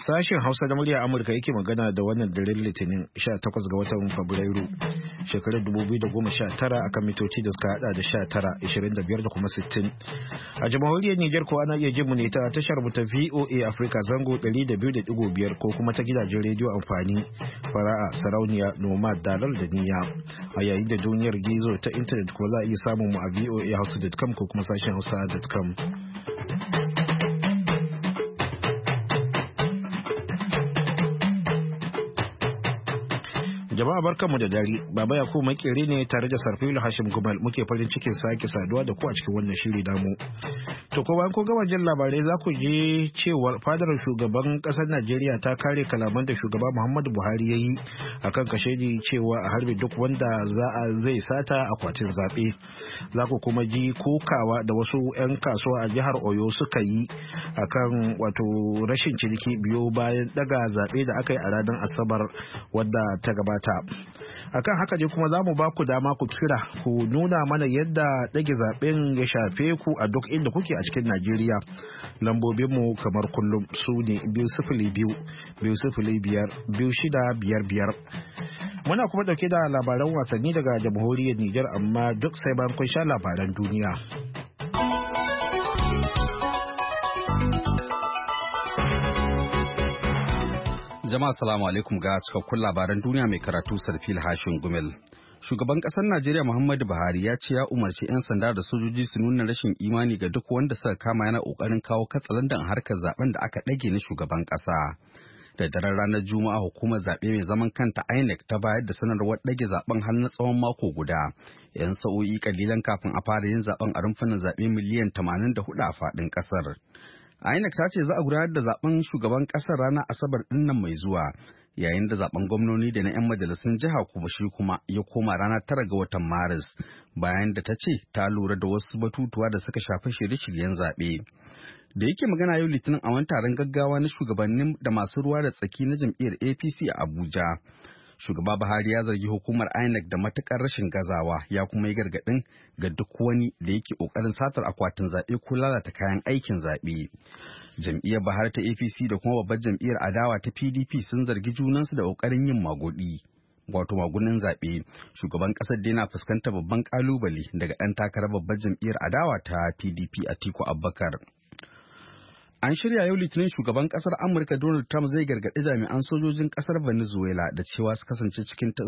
Sashen Hausa da murya Amurka yake magana da wannan daren Litinin 18 ga watan Fabrairu shekarar 2019 akan mitoci da suka hada da 19, 25 da kuma 60. A jamhuriyar Nijar ko ana iya jin mu ne ta tashar mu ta VOA Africa zango 200.5 ko kuma ta gidajen rediyo amfani fara'a sarauniya nomad dalar da niyya. A yayin da duniyar gizo ta intanet ko za a iya samun mu a voahausa.com ko kuma sashen hausa.com. Jama'a barkanmu da dare, Baba Yakubu makeri ne tare da Sarfilu Hashim Gumal muke farin cikin sake saduwa da ku a cikin wannan shiri damu. To ko bayan ko gama jin labarai za ku je cewar fadar shugaban kasar Najeriya ta kare kalaman da shugaba Muhammadu Buhari ya yi akan kashedi cewa a harbe duk wanda zai sata akwatin zaɓe. Za ku kuma ji kokawa da wasu 'yan kasuwa a jihar Oyo suka yi akan wato rashin ciniki biyo bayan daga zaɓe da aka yi a ranar Asabar wadda ta gabata. Akan haka ne kuma za mu ba ku dama ku kira ku nuna mana yadda ɗage zaɓen ya shafe ku a duk inda kuke a cikin Najeriya. Lambobinmu kamar kullum su ne 202-205-2655. Muna kuma ɗauke da labaran wasanni daga jamhuriyar Nijar amma duk sai bayan kun sha labaran duniya. Jama'a salamu alaikum ga cikakkun labaran duniya mai karatu Sarfil Hashin Gumel. Shugaban ƙasar Najeriya Muhammadu Buhari ya ce ya umarci 'yan sanda da sojoji su nuna rashin imani ga duk wanda suka kama yana ƙoƙarin kawo katsalandan harkar zaben da aka ɗage na shugaban ƙasa. Da daren ranar Juma'a hukumar zaɓe mai zaman kanta INEC ta bayar da sanarwar ɗage zaben har na tsawon mako guda. 'Yan sa'o'i kalilan kafin a fara yin zaben a rumfunan zaɓe miliyan 84 a faɗin ƙasar. INEC ta ce za a gudanar da zaben shugaban kasar ranar Asabar dinnan mai zuwa, yayin da zaben gwamnoni da na 'yan majalisun jiha kuma shi kuma ya koma ranar 9 ga watan Maris, bayan da ta ce ta lura da wasu batutuwa da suka shafi shirye-shiryen zaɓe. Da yake magana yau Litinin a wani taron gaggawa na shugabannin da masu ruwa da tsaki na jam'iyyar APC a Abuja. Shugaba Buhari ya zargi hukumar INEC da matukar rashin gazawa ya kuma yi gargaɗin ga duk wani da yake ƙoƙarin satar akwatin zaɓe ko lalata kayan aikin zaɓe. Jam'iyyar Buhari ta APC da kuma babbar jam'iyyar adawa ta PDP sun zargi junansu da ƙoƙarin yin magunin zaɓe. Shugaban ƙasar dai na fuskantar babban ƙalubale daga ɗan takarar babbar jam'iyyar adawa ta PDP Atiku Abubakar. An shirya yau Litinin shugaban kasar Amurka Donald Trump zai gargaɗi jami'an sojojin kasar Venezuela da cewa za su kasance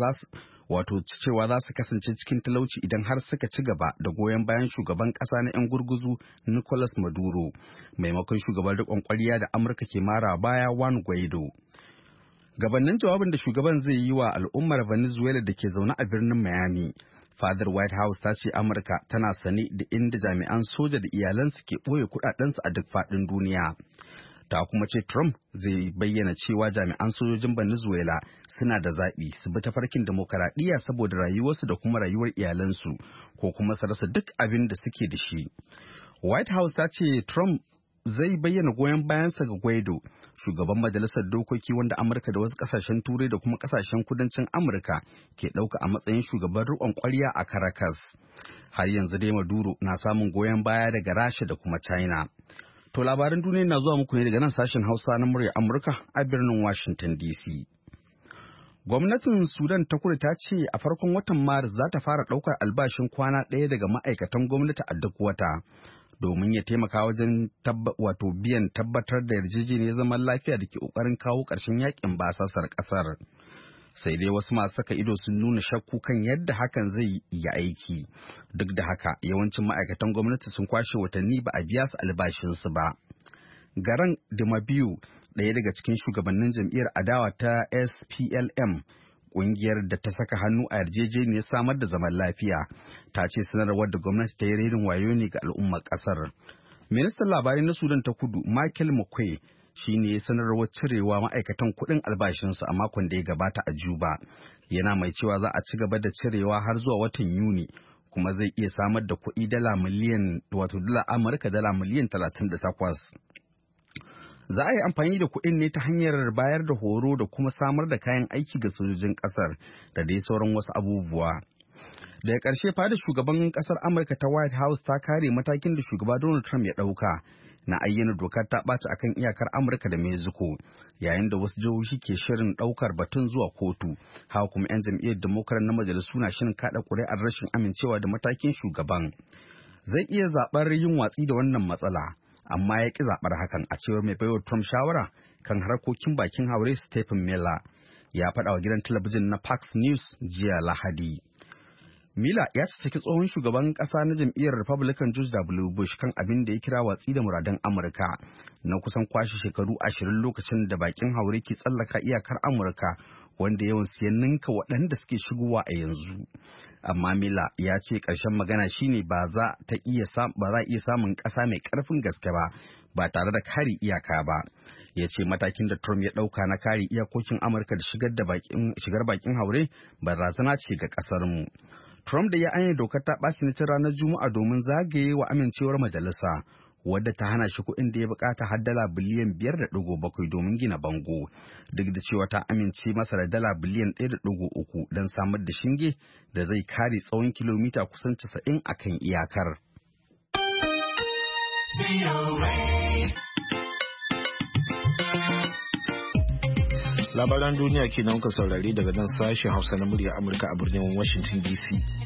cikin talauci idan har suka ci gaba da goyon bayan shugaban kasa na 'yan gurguzu Nicolas Maduro maimakon shugaban riƙon ƙwarya da Amurka ke mara baya Juan Guaido. Gabanin jawabin da shugaban zai yi wa al'ummar Venezuela da ke zaune a birnin Miami. Fadar White House ta ce Amurka tana sane da inda jami'an soja da iyalansu ke ɓoye kuɗaɗensu a duk faɗin duniya. Ta kuma ce Trump zai bayyana cewa jami'an sojojin Venezuela suna da zaɓi su bi tafarkin demokaradiyya saboda rayuwarsu da kuma rayuwar iyalansu ko kuma su rasa duk abin da suke da shi. White House ta ce Trump zai bayyana goyon bayansa ga Guaido, shugaban majalisar dokoki wanda Amurka da wasu kasashen Turai da kuma kasashen kudancin Amurka ke ɗauka a matsayin shugaban riƙon ƙwarya a Caracas. Har yanzu dai Maduro na samun goyon baya daga Rasha da kuma China. To labaran duniya na zuwa muku ne daga nan sashen Hausa na murya Amurka a birnin Washington DC. Gwamnatin Sudan ta Kudu ta ce a farkon watan Maris za ta fara ɗaukar albashin kwana ɗaya daga ma'aikatan gwamnati a duk wata. Domin ya taimaka wajen biyan tabbatar da yarjejeniyar zaman lafiya da ke ƙoƙarin kawo ƙarshen yakin basasar ƙasar. Sai dai wasu masu saka ido sun nuna shakku kan yadda hakan zai yi aiki. Duk da haka yawancin ma'aikatan gwamnati sun kwashe watanni ba a biya su albashinsu ba. Garan Dimabiyu, ɗaya daga cikin shugabannin jam'iyyar adawa ta SPLM, ƙungiyar da ta saka hannu a yarjejeniyar samar da zaman lafiya, ta ce sanarwar da gwamnati ta yi renin wayo ne ga al'ummar ƙasar. Ministan labarai na Sudan ta Kudu, Michael Mokwe, shi ne ya sanarwar cirewa ma'aikatan kuɗin albashinsu a makon da ya gabata a Juba. Yana mai cewa za a ci gaba da cirewa har zuwa watan Yuni, kuma zai iya samar da kuɗi dala Amurka dala miliyan 38. Za a yi amfani da kuɗin ne ta hanyar bayar da horo da kuma samar da kayan aiki ga sojojin ƙasar da dai sauran wasu abubuwa. Daga ƙarshe fadar shugaban ƙasar Amurka ta White House ta kare matakin da shugaba Donald Trump ya ɗauka na ayyana dokar ta ɓaci akan iyakar Amurka da Mexico, yayin da wasu jihohi ke shirin ɗaukar batun zuwa kotu. Haka kuma 'yan jam'iyyar Democrat na majalisu na shirin kaɗa ƙuri'ar rashin amincewa da matakin shugaban. Zai iya zaɓar yin watsi da wannan matsala, amma ya ƙi zaɓar hakan, a cewar mai baiwa Trump shawara kan harkokin bakin haure Stephen Miller ya faɗa wa gidan talabijin na Fox News jiya Lahadi. Miller ya ciki tsohon shugaban ƙasa na jam'iyyar Republican George W. Bush kan abin da ya kira watsi da muradan Amurka na kusan kwashe shekaru 20 lokacin da bakin haure ke tsallaka iyakar Amurka, wanda yawan siyan ninka waɗanda suke shigowa a yanzu. Amma Miller ya ce ƙarshen magana shine ba za a iya samun ƙasa mai ƙarfin gaske ba tare da kare iyaka ba. Ya ce matakin da Trump ya ɗauka na kare iyakokin Amurka da shigar bakin haure barazana ce ga ƙasarmu. Trump da ya ayyana dokar ta ɓaci na ranar Juma'a domin zagaye wa amincewar majalisa, wadda ta hana shi kuɗin da ya bukata har dala biliyan 5.7 domin gina bango, duk da cewa ta amince masa da dala biliyan 1.3 don samar da shinge da zai kare tsawon kilomita kusan 90 akan iyakar. Labaran duniya ke nan ka saurari daga nan sashen Hausa na murya Amurka a birnin Washington DC.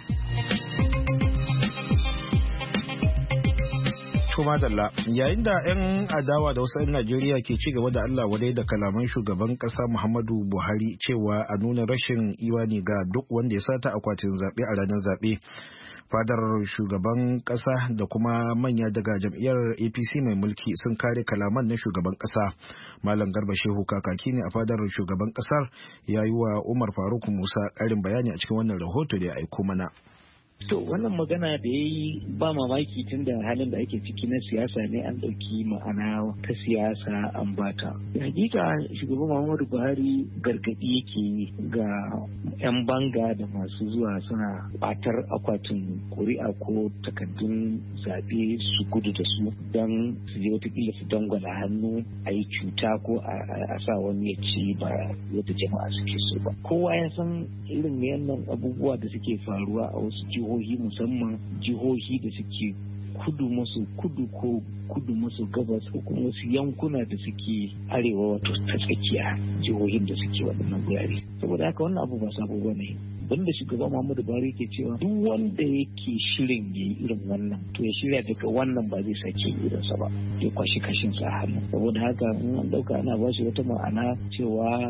Madalla, yayin da 'yan adawa da wasu 'yan Najeriya ke ci gaba da Allah wadai da kalaman shugaban kasa Muhammadu Buhari cewa a nuna rashin imani ga duk wanda ya sata akwatin zaɓe a ranar zaɓe. Fadar shugaban kasa da kuma manya daga jam'iyyar APC mai mulki sun kare kalaman na shugaban kasa. Malam Garba Shehu kakaki ne a fadar shugaban kasar, ya yi wa Umar Faruk Musa ƙarin bayani a cikin wannan rahoto da ya aiko mana. To wannan magana da ya yi ba mamaki tun da halin da ake ciki na siyasa ne, an ɗauki ma'ana ta siyasa an bata. Hakika shugaban Muhammadu Buhari gargaɗi yake ga 'yan banga da masu zuwa suna ɓatar akwatin ƙuri'a ko takardun zaɓe su gudu da su don su je watakila su dangwala hannu a yi cuta ko a sa wani ya ci ba yadda jama'a suke so ba. Kowa ya san irin yannan abubuwa da suke faruwa a wasu jihohi, musamman jihohi da suke kudu maso kudu ko kudu maso gabas ko kuma wasu yankuna da suke arewa, wato ta tsakiya, jihohin da suke waɗannan gurare. Saboda haka wannan abu ba sabo ba ne. Banda shugaban Muhammadu Buhari ke cewa duk wanda yake shirin ya yi irin wannan to ya shirya daga wannan ba zai sake irinsa ba, ya kwashi kashin sa a hannu. Saboda haka in an ɗauka ana ba shi wata ma'ana cewa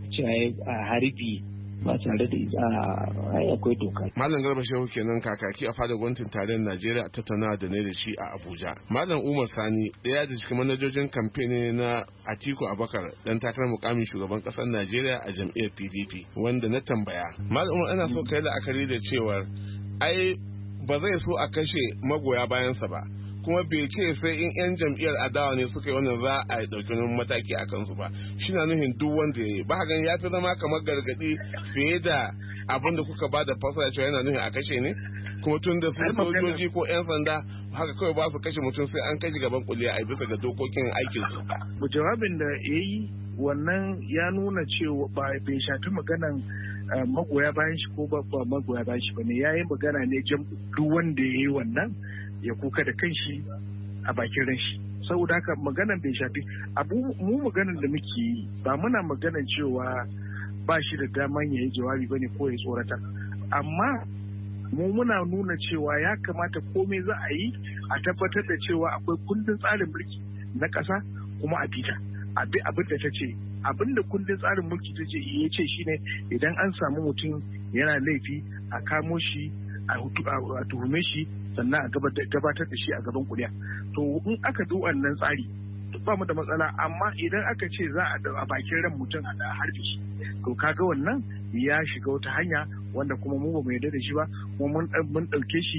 a harbi ba tare da ai akwai doka. Malam Garba Shehu kenan kakaki a fadar gwamnatin tarayyar Najeriya a tattauna da ne da shi a Abuja. Malam Umar Sani ɗaya da cikin manajojin kamfeni na Atiku Abubakar dan takarar mukamin shugaban ƙasar Najeriya a jam'iyyar PDP, wanda na tambaya. Malam Umar, ana so kai la'akari da cewar ai ba zai so a kashe magoya bayansa ba, kuma bai ce sai in 'yan jam'iyyar adawa ne suka yi wannan za a ɗauki wani mataki a kansu ba. Shi na nufin duk wanda ya yi ba hakan ya fi zama kamar gargaɗi fiye da abin da kuka ba da fasara cewa yana nufin a kashe ne, kuma tun da su sojoji ko 'yan sanda haka kawai ba su kashe mutum sai an kashe gaban kuliya a bisa ga dokokin aikinsu. Jawabin da ya yi wannan ya nuna cewa bai shafi maganan magoya bayan shi ko ba magoya bayan shi ba ne, ya yi magana ne duk wanda ya yi wannan ya kuka da kanshi a bakin ranshi. Saboda haka maganan bai shafi mu maganan da muke yi ba muna maganan cewa ba shi da daman ya yi jawabi bane ko ya tsorata, amma mu muna nuna cewa ya kamata komai za a yi a tabbatar da cewa akwai kundin tsarin mulki na ƙasa kuma a bita abin da ta ce, abin da kundin tsarin mulki ta ce ya ce shine idan an samu mutum yana laifi a kamo shi a tuhume shi sannan a gabatar da shi a gaban kuliya. To in aka bi wannan tsari ba mu da matsala, amma idan aka ce za a bakin ran mutum a harbe shi to kaga wannan ya shiga wata hanya wanda kuma mu ba mu yarda da shi ba, kuma mun ɗauke shi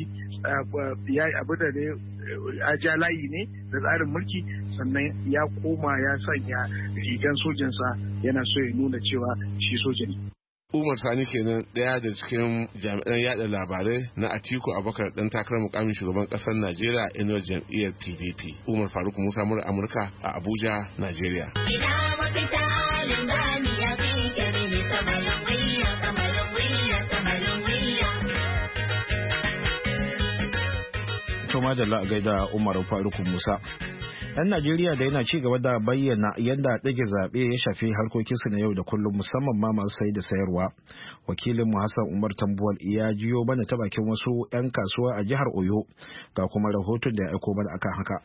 ya abu da ne a ja layi ne da tsarin mulki, sannan ya koma ya sanya rigan sojansa yana so ya nuna cewa shi soja ne. Umar Sani kenan ɗaya da cikin jami'an yada labarai na Atiku Abubakar dan takarar mukamin shugaban ƙasar Najeriya inuwar jam'iyyar PDP. Umar Faruk Musa mura Amurka a Abuja, Najeriya. To madalla a gaida Umar Faruku Musa. 'Yan Najeriya da yana ci gaba da bayyana yadda ɗage zaɓe ya shafi harkokinsu na yau da kullum musamman ma masu sayi da sayarwa. Wakilin mu Hassan Umar Tambuwal ya jiyo mana ta bakin wasu 'yan kasuwa a jihar Oyo ga kuma rahoton da ya aiko mana akan haka.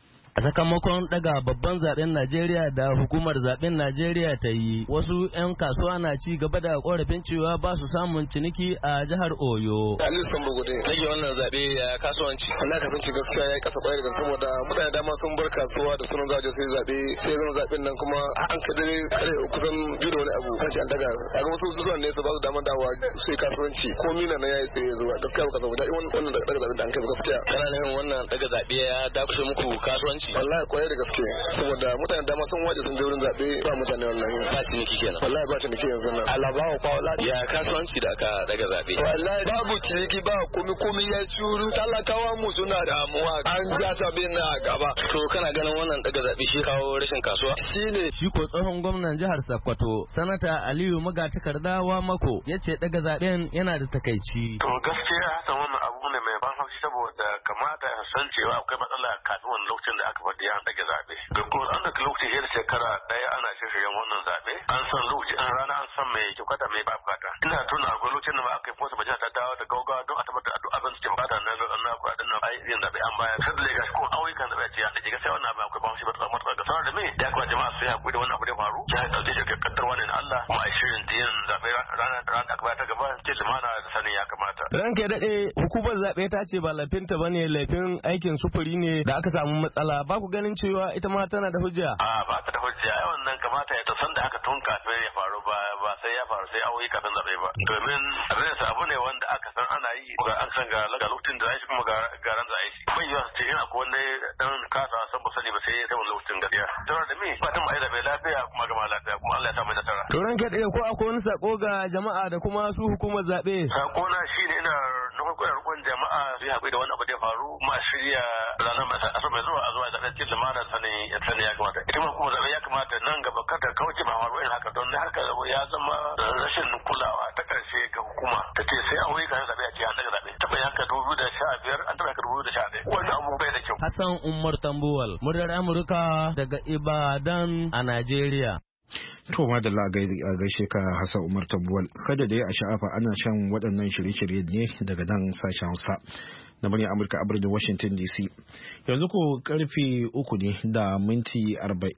A sakamakon daga babban zaben Najeriya da hukumar zaben Najeriya ta yi, wasu 'yan kasuwa na ci gaba da korafin cewa ba su samun ciniki a jihar Oyo. Aliyu Sambo Gode, rage wannan zabe ya kasuwanci. Allah kasance gaskiya ya kasa kwarai da saboda mutane dama sun bar kasuwa da sunan zaje sai zabe, sai zama zaben nan kuma an kadare kare kusan biyu da wani abu. Kace an daga. Kaga wasu zuwan ne su ba su daman dawowa sai kasuwanci. Ko mina na yayi sai zuwa gaskiya ba ka saboda wannan daga zaben da an kai gaskiya. Kana nufin wannan daga zabe ya dakushe muku kasuwanci? Wallahi kwarai da gaske saboda mutane dama sun waje sun je wurin zabe ba mutane wallahi ba shi niki kenan wallahi ba shi niki yanzu nan alabawa fa wallahi ya kasuwanci da aka daga zabe wallahi babu ciniki ba komai ya shuru talakawa mu suna damuwa an ja zabe na gaba to kana ganin wannan daga zabe shi kawo rashin kasuwa shine shi ko tsohon gwamnan jihar Sokoto sanata Aliyu Magatakardawa Mako yace daga zaben yana da takeici to gaskiya hasan wannan abu ne mai ban haushi saboda kamata ya san cewa akwai matsala kafin wannan lokacin da aka faɗi an dage zaɓe. Da kuma an daga lokaci yadda shekara ɗaya ana shirye-shiryen wannan zaɓe. An san lokaci an rana an san mai kyauta mai ba bukata. Ina tuna akwai lokacin da ma aka yi fosa majiya ta dawo da gaugawa don a tabbatar da abin cikin bata na kuɗaɗen nan ai yin zaɓe an bayar. Sai da lega ko auyukan zaɓe ce an dage gaskiya wannan abin akwai bahaushe ba ta matuƙa ga sanar da me ya kuma jama'a su yi haƙuri da wannan abu da faru. Ya ɗauke shi kaddarwa ne na Allah kuma a shirin da yin zaɓe ranar da aka bayar ta gaba ce lumana da sanin ya kamata. Ranka ya daɗe hukumar zaɓe ta ce ba laifinta ba ne laifin aikin sufuri ne da aka samu matsala ba ku ganin cewa ita ma tana da hujja? A ba ta da hujja ai wannan kamata ya san da haka tun kafin ya faru ba sai ya faru sai awoyi kafin zaɓe ba. Domin abin sa abu ne wanda aka san ana yi ga an san ga lokacin da shi kuma ga ran da ai shi. Bai yiwa ce ina ko wanda dan kasa san ba sani ba sai ya zama lokacin gaskiya. Tana da me ba ta mai zaɓe lafiya kuma gama lafiya kuma Allah ya sa mai nasara. To ranka da ko akwai wani sako ga jama'a da kuma su hukumar zaɓe? Sako na shine ina nufin roƙon jama'a su yi haƙuri da wani abu da ya faru ma shirya ranar mai zuwa a zuwa zaɓen cikin lumana sani ya kamata ita ma kuma zaɓe ya kamata nan gaba kada kauce ba faru irin haka don haka ya zama rashin kulawa ta ƙarshe ga hukuma ta ce sai an wuyi kan zaɓe a ce an daga zaɓe taɓa yanka 2015 an taɓa yanka 2011 wani abu bai da kyau. Hassan Umar Tambuwal muryar Amurka daga Ibadan a Najeriya. To madalla a gaishe ka Hassan Umar Tambuwal kada da ya a sha'afa ana shan waɗannan shirye-shirye ne daga nan sashen Hausa na muryar Amurka a birnin Washington DC. Yanzu ko karfe 3 ne da minti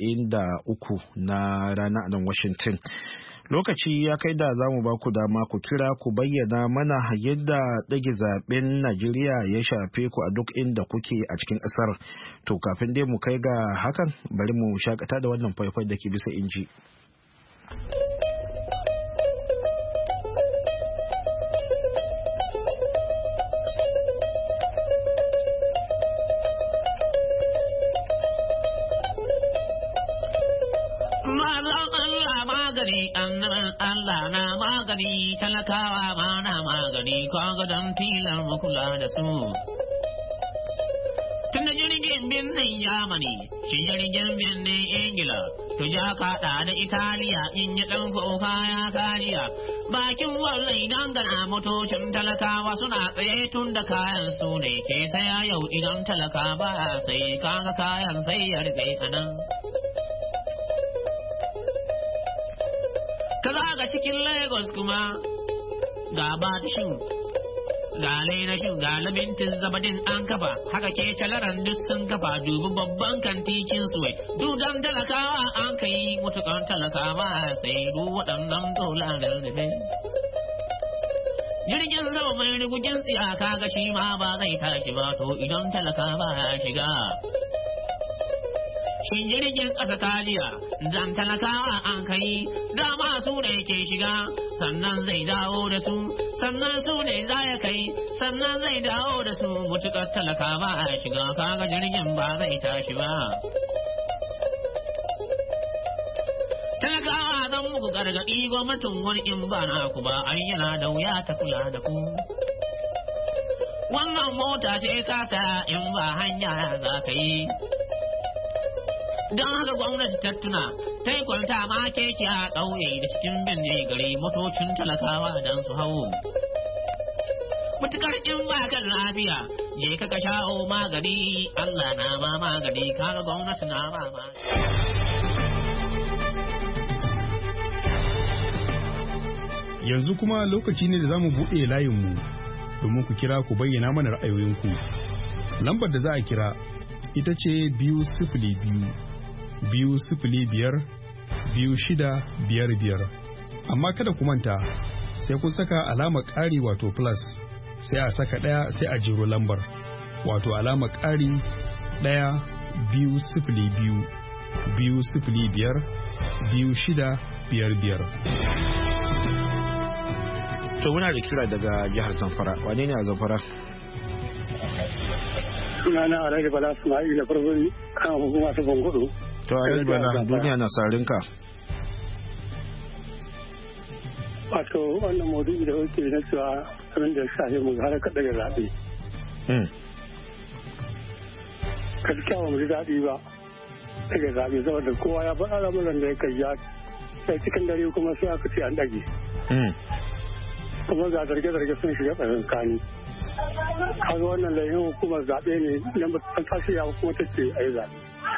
43 na rana a nan Washington. Lokaci ya kai da za mu ba ku dama ku kira ku bayyana mana yadda ɗage zaben Najeriya ya shafe ku a duk inda kuke a cikin ƙasar. To kafin dai mu kai ga hakan bari mu shakata da wannan faifai da ke bisa inji. Allah na magani talakawa ma na magani kaga don tilar makula da su. Tun da jirgin birnin Yamani, shi jirgin birnin Ingila, to ja kaɗa da Italiya in yi ɗan kuka ya kariya. Bakin wallai dangana motocin talakawa suna tsaye tun da kayan su ne ke saya yau idan talaka ba sai kaga kayan sai ya rufe a nan. Kaza ga cikin Lagos kuma ga Batishin, ga Lainashin, ga Labintin Zabadin an kafa, haka ke calaran duk sun kafa dubi babban kantikin suwai. Dudan talakawa an kai mutukan talakawa sai du waɗannan dolarar da ne. Jirgin sama mai rigugin tsiyaka ga shi ma ba zai tashi ba to idan talakawa ya shiga. Shin jirgin ƙasa kajiya zan talakawa an kai dama su ne ke shiga sannan zai dawo da su sannan su ne za ya kai sannan zai dawo da su mutuƙar talakawa a shiga kaga jirgin ba zai tashi ba. Talakawa zan muku gargaɗi gwamnatin wani in ba na ku ba an yana da wuya ta kula da ku. Wannan mota ce kasa in ba hanya za ka yi. Don haka gwamnati ta tuna ta yi kwalta ma keke a ƙauye da cikin binne gari motocin talakawa don su hau. mutukar in ba kan lafiya je ka sha'o magani Allah na ma magani kaga gwamnati na ma yanzu kuma lokaci ne da za mu buɗe layinmu domin ku kira ku bayyana mana ra'ayoyinku. Lambar da za a kira ita ce 202-205-2655. Amma kada ku manta sai kun saka alamar ƙari wato plus sai a saka ɗaya sai a jiro lambar wato alamar ƙari 1-2-2-5-2655. To muna da kira daga jihar Zamfara. Wane ne a Zamfara? Sunana Alhaji Bala Ismail Farfari kan hukuma ta Bangudu. To Alhaji Bala, duniya na sarinka. Wato wannan maudu'i da kuke na cewa abin da shafe mu har ka daga zaɓe. Gaskiya ba mu ji daɗi ba daga zaɓe saboda kowa ya faɗa lamarin da ya kai ya sai cikin dare kuma sai aka ce an ɗage. Kuma ga zarge-zarge sun shiga tsakankani. Kaga wannan laifin hukumar zaɓe ne nan ba ta tashi ya kuma ta ce a yi zaɓe.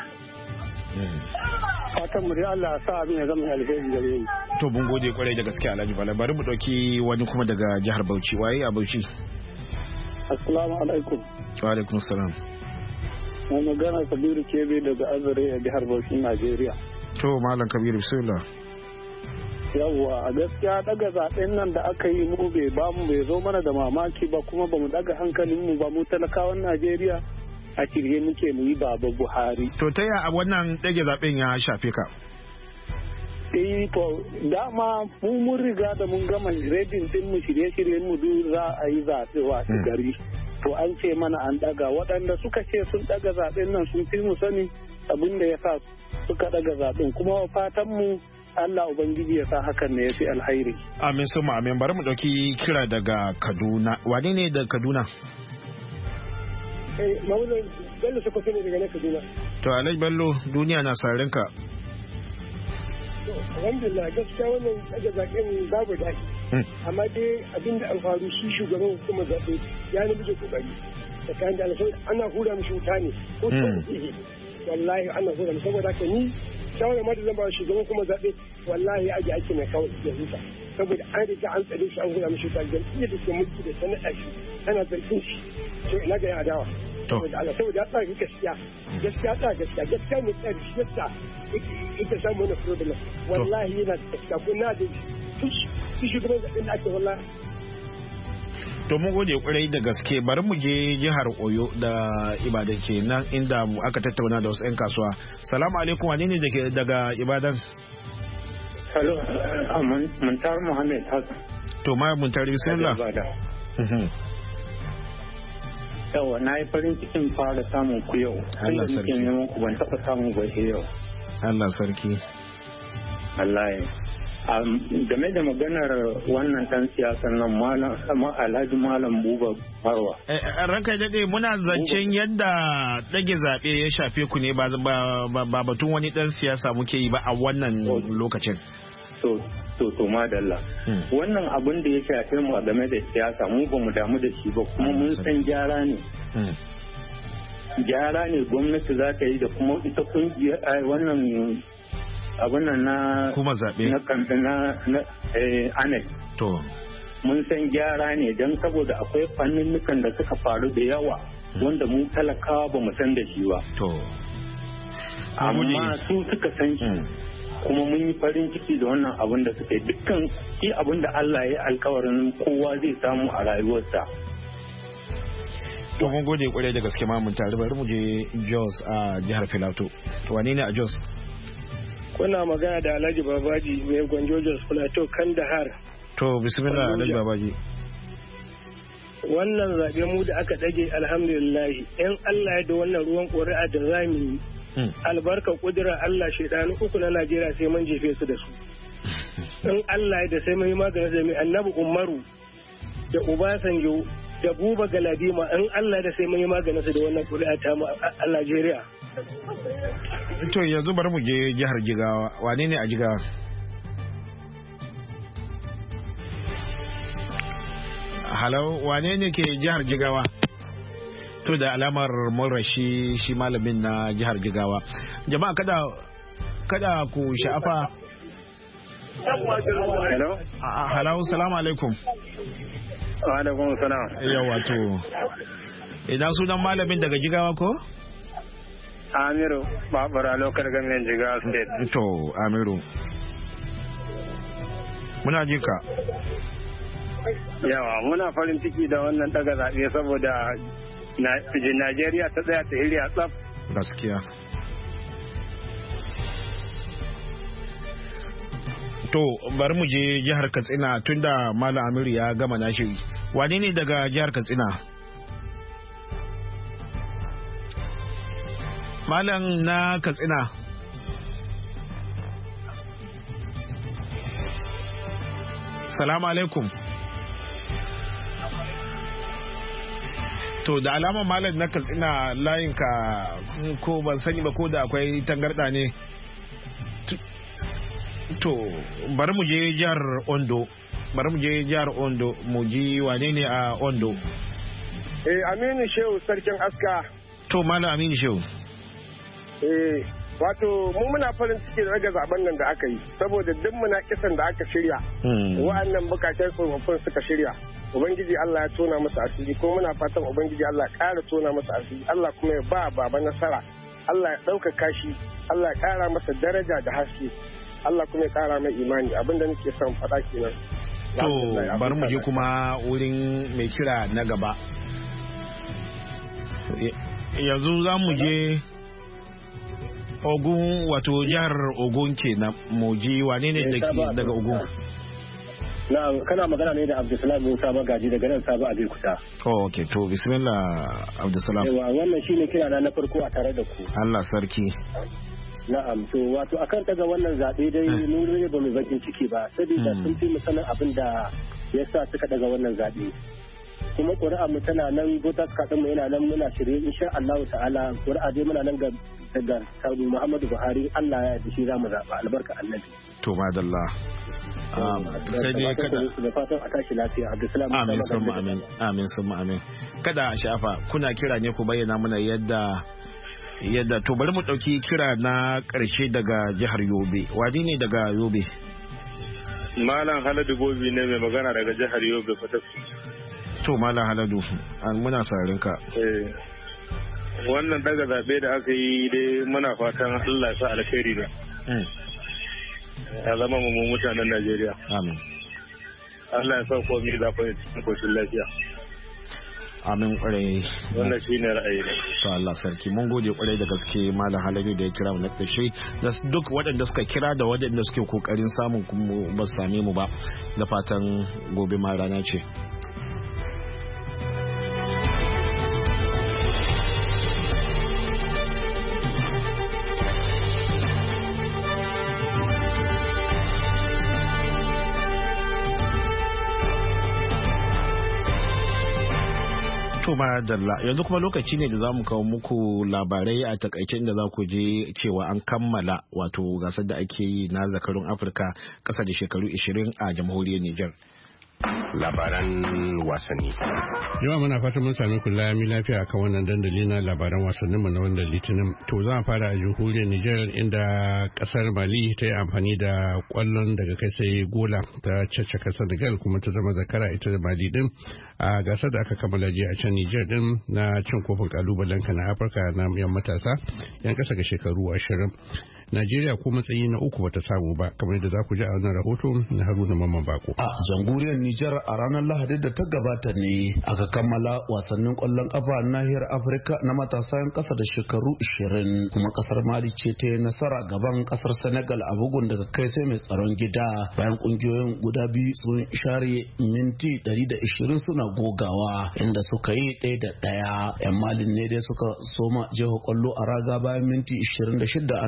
Fatan mu dai Allah ya sa abin ya zama alheri gare mu. To mun gode kwarai da gaske Alhaji Bala. Bari mu ɗauki wani kuma daga jihar Bauchi. Waye a Bauchi? Assalamu alaikum. Wa alaikum salam. Mai magana Kabiru Kebe daga Azare a jihar Bauchi, Najeriya. To Malam Kabiru bismillah. Yawwa a gaskiya daga zaben nan da aka yi mu bai zo mana da mamaki ba kuma bamu daga hankalin mu ba mu talakawan Najeriya a kirye muke mu yi baba Buhari. To ta ya wannan dage zaben ya shafe ka? To dama mun riga da mun gama redin din mu shirye-shiryen mu duk za a yi zaɓe wa gari. To an ce mana an daga waɗanda suka ce sun daga zaben nan sun fi mu sani abin da ya sa suka daga zaben kuma fatan mu Allah Ubangiji ya sa hakan ne ya fi alhairi. Amin sun amin. Bari mu ɗauki kira daga Kaduna. Wane ne da Kaduna? Mamunan Bello Sokoto ne daga na Kaduna. To Alhaji Bello duniya na sarinka. Alhamdulillah gaskiya wannan daga zaɓen babu daɗi. Amma dai abin da an faru shi shugaban hukumar zaɓe ya nemi da kokari. Tsakanin da alfahari ana hura mishi wuta ne. Ko wallahi ana hura mishi saboda haka ni shawara ma da zan ba shugaban kuma zaɓe wallahi aji ake mai kawai da huta saboda an riga an tsare shi an gura mishi ta jam'iyyar da ke mulki da sana'a shi ana zargin shi to ina ga yan adawa saboda Allah saboda ya tsaya gaskiya mai tsari shi yasa yake samu wani problem wallahi yana da gaskiya ko na da shi shugaban zaɓen da ake wallahi. To mun gode kwarai da gaske. Bari mu je jihar Oyo da Ibadan kenan inda aka tattauna da wasu 'yan kasuwa. Salamu alaikum, wane ne daga Ibadan? Hello, Muntar Muhammad Hassan. To ma Muntar bismillah. Yawa na yi farin cikin fara samun ku yau. Allah sarki. Neman ku ban taɓa samun ba yau. Allah sarki. Allah game da maganar wannan dan siyasan nan Alhaji Malam Buba Marwa. Ranka daɗe muna zancen yadda ɗage zaɓe ya shafe ku ne ba batun wani ɗan siyasa muke yi ba a wannan lokacin. To madalla. Wannan abin da ya shafe mu game da siyasa mu ba mu damu da shi ba kuma mun san gyara ne. Gyara ne gwamnati za ta yi da kuma ita kungiyar wannan abin nan na kuma zaɓe na ANEC. To mun san gyara ne don saboda akwai fanninnukan da suka faru da yawa wanda mu talakawa ba mu san da shi ba. To amma su suka san shi kuma mun yi farin ciki da wannan abin da suka yi dukkan shi abin da Allah ya yi alkawarin kowa zai samu a rayuwarsa. To mun gode kwarai da gaske ma mun tare bari mu je Jos a jihar Filato. To wane ne a Jos? Kuna magana da Alhaji Babaji mai Gwanjo Jos Plateau Kandahar. To bismillah Alhaji Babaji. Wannan zaɓe mu da aka ɗage alhamdulillah in Allah ya da wannan ruwan ƙuri'a da zamu yi albarka kudura Allah shaidanu uku na Najeriya sai mun jefe su da su. In Allah ya da sai mun yi maganin da mai Annabi Umaru da Obasanjo da Buba Galadima in Allah da sai mun yi maganin su da wannan ƙuri'a ta mu a Najeriya. To yanzu bari mu je jihar Jigawa. Wane ne a Jigawa? halau wane ne ke jihar Jigawa? To da alamar murashi shi malamin na jihar Jigawa. Jama'a kada ku sha'afa. Hello? Halau, salamu alaikum. Wa alaikum salam. Yawa to. Idan sunan malamin daga Jigawa ko? Amiru, Babura Local Government Jigawa State. To, Amiru. Muna ji ka. Yawa, muna farin ciki da wannan daga zaɓe saboda Najeriya ta tsaya ta iri a tsaf. Gaskiya. To, bari mu je jihar Katsina tunda Malam Amiru ya gama nashi. Wane ne daga jihar Katsina? Malam na Katsina. Salamu alaikum. To da alama malam na Katsina layinka ko ban sani ba ko da akwai tangarda ne. To bari mu je jihar Ondo. Mu ji wane ne a Ondo. Aminu Shehu sarkin aska. To Malam Aminu Shehu. Wato mu muna farin ciki da raga zaben nan da aka yi saboda duk muna kisan da aka shirya wa'annan bukatar tsofaffin suka shirya ubangiji Allah ya tona musu asiri ko muna fatan ubangiji Allah ya ƙara tona musu asiri Allah kuma ya ba baba nasara Allah ya ɗaukaka shi Allah ya ƙara masa daraja da haske Allah kuma ya ƙara mai imani abinda nake son faɗa kenan. To bari mu je kuma wurin mai kira na gaba. Yanzu za mu je Ogun, wato jihar Ogun kenan, mu ji wane ne daga Ogun? Na kana magana ne da Abdulsalam Musa Magaji daga nan Sabo Abeokuta. Oh, okay, to bismillah Abdulsalam. Yawa wannan shine kira na farko a tare da ku. Allah sarki. Na'am, to wato akan daga wannan zabe dai mun rage ba mu bakin ciki ba, saboda sun fi mu sanin abin da yasa suka daga wannan zabe. Kuma ƙuri'a mu tana nan voters card mu yana nan muna shirye insha Allah ta'ala ƙuri'a dai muna nan daga Saudi Muhammadu Buhari Allah ya yarda shi za mu zaba albarka annabi. To madalla. Sai dai kada da fatan a tashi lafiya Abdulsalam. Amin summa amin. Kada a shafa kuna kira ne ku bayyana mana yadda to bari mu dauki kira na karshe daga jihar Yobe. Wadi ne daga Yobe? Malam Haladu Gobi ne mai magana daga jihar Yobe Fatafi. To Malam Haladu muna sarin ka. Wannan daga zabe da aka yi dai muna fatan Allah ya sa alkhairi ne. Ya zama mu mutanen Najeriya. Amin. Allah ya sa komai zafi cikin koshin lafiya. Amin kwarai. Wannan shi ne ra'ayi ne. To Allah sarki mun gode kwarai da gaske Malam Haladu da ya kira mu na ƙarshe da duk waɗanda suka kira da waɗanda suke kokarin samun kuma ba su same mu ba da fatan gobe ma rana ce. Yanzu kuma lokaci ne da za mu kawo muku labarai a takaicen da za ku je cewa an kammala wato gasar da ake yi na zakarun Afirka ƙasa da shekaru 20 a jamhuriyar Nijar. Labaran wasanni. Yawa muna fatan mun sami kula mi lafiya akan wannan dandali na labaran wasannin mu na wannan litinin. To za a fara a jamhuriyar Nijar inda kasar Mali ta yi amfani da kwallon daga kai sai gola ta caccaka Senegal kuma ta zama zakara ita da Mali din a gasar da aka kammala jiya a can Nijar din na cin kofin kalubalen na Afirka na yan matasa yan kasa ga shekaru 20. Najeriya ko matsayi na uku bata samu ba kamar yadda za ku ji a wannan rahoto na Haruna Mamman Bako. A jamhuriyar Nijar a ranar Lahadi da ta gabata ne aka kammala wasannin kwallon kafa nahiyar Afirka na matasa yan kasa da shekaru 20 kuma kasar Mali ce ta yi nasara gaban kasar Senegal a bugun daga kai sai mai tsaron gida bayan kungiyoyin guda biyu sun share minti 120 suna gogawa inda suka yi 1-1. Yan Malin ne dai suka soma jeho kwallo a raga bayan minti 26 ana wasa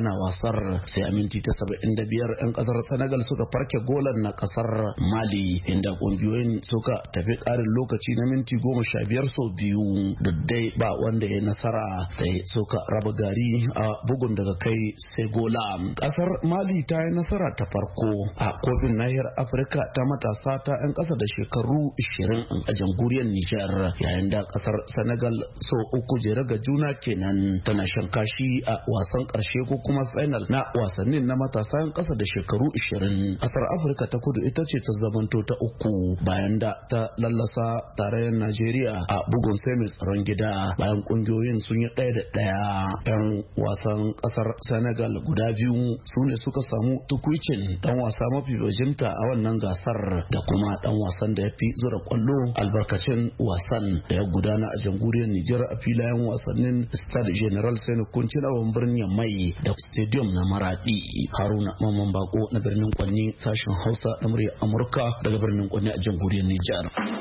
gasar sai a minti ta 75 'yan kasar Senegal suka farke golan na kasar Mali inda kungiyoyin suka tafi karin lokaci na minti 15 sau biyu dai ba wanda ya nasara sai suka raba gari a bugun daga kai sai gola. Kasar Mali ta yi nasara ta farko a kofin nahiyar Afirka ta matasa ta 'yan kasa da shekaru 20 a jamhuriyar Nijar, yayin da kasar Senegal sau uku jere ga juna kenan tana shan kashi a wasan karshe ko kuma final na wasannin na matasa 'yan kasa da shekaru 20. Kasar Afirka ta kudu ita ce ta zamanto ta uku bayan da ta lallasa tarayyar Najeriya a bugun sai mai tsaron gida bayan kungiyoyin sun yi 1-1. 'Yan wasan kasar Senegal guda biyu su ne suka samu tukwicin dan wasa mafi bajinta a wannan gasar da kuma dan wasan da ya fi zura kwallo albarkacin wasan da ya gudana a jamhuriyar Nijar a filayen wasannin Stade General Sani Kunci na birnin Mai da Stadium na Maradi. Haruna Mamman Bako na birnin Kwanni, sashen Hausa na murya Amurka daga birnin Kwanni a jamhuriyar Nijar.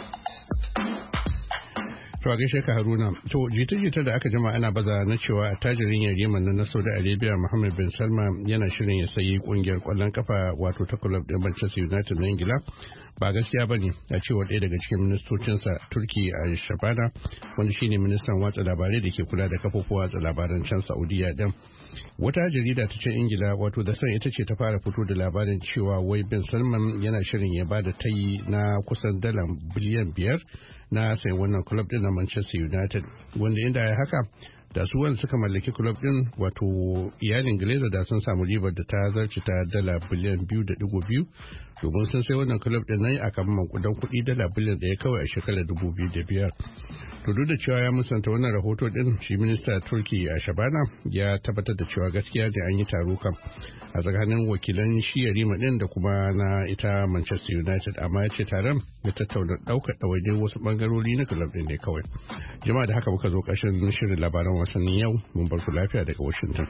To a gaishe ka Haruna. To jita-jita da aka jima ana baza na cewa tajirin yariman na Saudi Arabia Mohammed bin Salman yana shirin ya sayi kungiyar kwallon kafa wato ta club din Manchester United na Ingila ba gaskiya bane, a cewa ɗaya daga cikin ministocinsa Turki a Shabana wanda shine ministan watsa labarai da ke kula da kafofin watsa labaran can Saudiya din. Wata jarida ta ce Ingila wato da san ita ce ta fara fito da labarin cewa wai bin Salman yana shirin ya bada tayi na kusan dala biliyan 5 na sayan wannan club din na Manchester United, wanda inda ya haka da su wanda suka mallaki club din wato iyalin Glazer da sun samu ribar da ta zarce ta dala biliyan 2.2 domin sun sai wannan club din nan akan mankudan kuɗi dala biliyan 1 kawai a shekarar 2005. To duk da cewa ya musanta wannan rahoto din, shi minista Turki a Shabana ya tabbatar da cewa gaskiya da an yi taro kan a tsakanin wakilan shi Yarima din da kuma na ita Manchester United, amma ya ce taron da tattauna ɗaukar ɗawainiyar wasu bangarori na club din ne kawai. Jama'a da haka muka zo ƙarshen shirin labaran wasannin yau, mun bar ku lafiya daga Washington.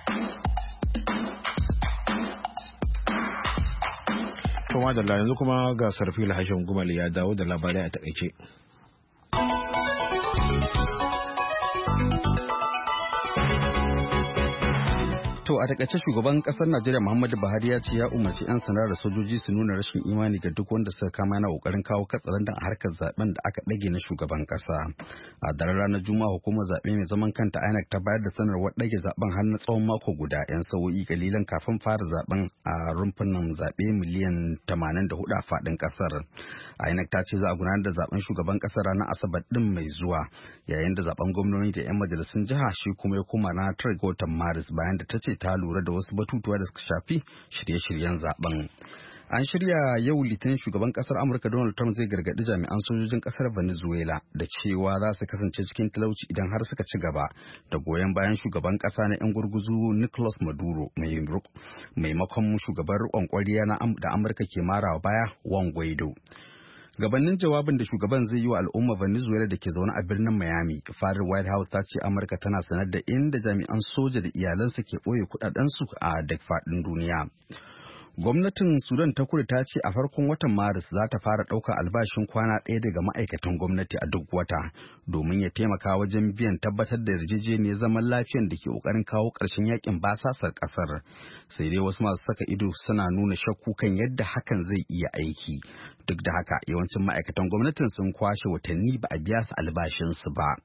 Kuma da yanzu kuma ga Sarfil Hashim Gumal ya dawo da labarai a takaice. To a takaice shugaban kasar Najeriya Muhammadu Buhari ya ce ya umarci 'yan sanda da sojoji su nuna rashin imani ga duk wanda suka kama yana kokarin kawo katsalandan a harkar zaben da aka dage na shugaban kasa. A daren ranar Juma'a hukumar zabe mai zaman kanta INEC ta bayar da sanarwar dage zaben har na tsawon mako guda 'yan sa'o'i kalilan kafin fara zaben a rumfunan zabe miliyan 84 a fadin kasar. INEC ta ce za a gudanar da zaben shugaban kasar ranar Asabar din mai zuwa, yayin da zaben gwamnati da 'yan majalisun jiha shi kuma ya koma ranar 9 ga watan Maris, bayan da ta ce ta lura da wasu batutuwa da suka shafi shirye-shiryen zaben. An shirya yau Litinin shugaban kasar Amurka Donald Trump zai gargaɗi jami'an sojojin kasar Venezuela da cewa za su kasance cikin talauci idan har suka ci gaba da goyon bayan shugaban kasa na 'yan gurguzu Nicolas Maduro maimakon shugaban riƙon ƙwariya da Amurka ke marawa baya Juan Guaido. Gabanin jawabin da shugaban zai yi wa al'ummar Venezuela da ke zaune a birnin Miami, fadar White House ta ce Amurka tana sanar da inda jami'an soja da iyalansu ke ɓoye kuɗaɗensu a duk faɗin duniya. Gwamnatin Sudan ta kudu ta ce a farkon watan Maris za ta fara ɗaukar albashin kwana ɗaya daga ma'aikatan gwamnati a duk wata domin ya taimaka wajen biyan tabbatar da yarjejeniyar zaman lafiyar da ke ƙoƙarin kawo ƙarshen yakin basasar ƙasar. Sai dai wasu masu saka ido suna nuna shakku kan yadda hakan zai iya aiki. Duk da haka yawancin ma'aikatan gwamnatin sun kwashe watanni ba a biya su albashinsu ba.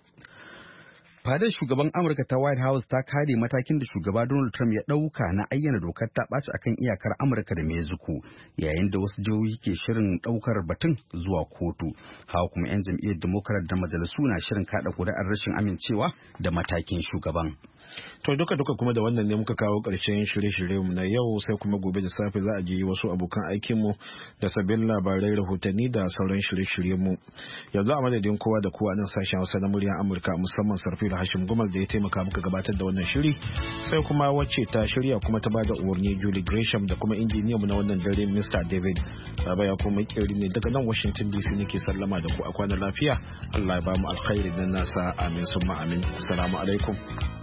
Fadar shugaban Amurka ta White House ta kare matakin da shugaba Donald Trump ya ɗauka na ayyana dokar ta ɓaci akan iyakar Amurka da Mexico, yayin da wasu jihohi ke shirin ɗaukar batun zuwa kotu. Hawa kuma 'yan jam'iyyar Democrat da majalisu na shirin kaɗa kuri'ar rashin amincewa da matakin shugaban. To duka kuma da wannan ne muka kawo ƙarshen shirye-shiryenmu na yau, sai kuma gobe da safe za a ji wasu abokan aikinmu da sabbin labarai, rahotanni da sauran shirye-shiryenmu. Yanzu a madadin kowa da kowa nan sashen Hausa na muryar Amurka, musamman Sarfila Hashim Gumal da ya taimaka muka gabatar da wannan shiri, sai kuma wacce ta shirya kuma ta bada umarni Julie Gresham, da kuma injiniyanmu na wannan dare Mr. David. Baba ya kuma kiri ne daga nan Washington DC nake sallama da ku a kwana lafiya. Allah ya ba mu alkhairi nan nasa, amin summa amin. Assalamu alaikum.